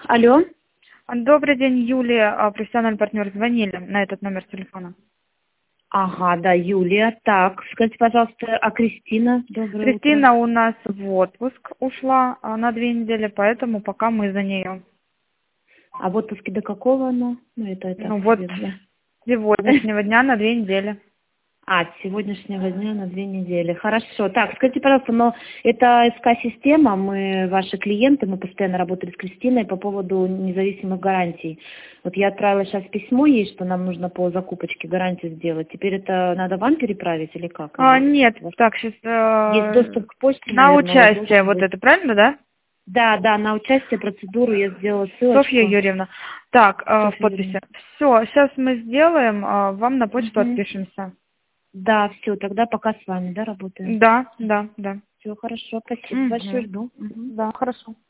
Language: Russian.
Алло. Добрый день, Юлия, профессиональный партнер, звонили на этот номер телефона. Ага, да, Юлия. Так, скажите, пожалуйста, а Кристина? Доброе утро. Кристина у нас в отпуск ушла на 2 недели, поэтому пока мы за нее. А в отпуске до какого она? Ну, это так Ну вот, себе, да. с сегодняшнего дня на 2 недели. А, с сегодняшнего дня на 2 недели. Хорошо. Так, скажите, пожалуйста, но это СК-система, мы ваши клиенты, мы постоянно работали с Кристиной по поводу независимых гарантий. Вот я отправила сейчас письмо ей, что нам нужно по закупочке гарантию сделать. Теперь это надо вам переправить или как? Нет, так, сейчас Есть доступ к почте, на наверное, у вас участие, должен вот быть. это правильно, да? Да, да, на участие процедуру я сделала Софья ссылочку. Юрьевна. Так, в Софья Юрьевна. подписи. Все, сейчас мы сделаем, вам на почту Мгм. отпишемся. Да, все, тогда пока с вами, да, работаем. Да, да, да. Все хорошо, спасибо большое, Угу. жду. Мгм. Да, хорошо.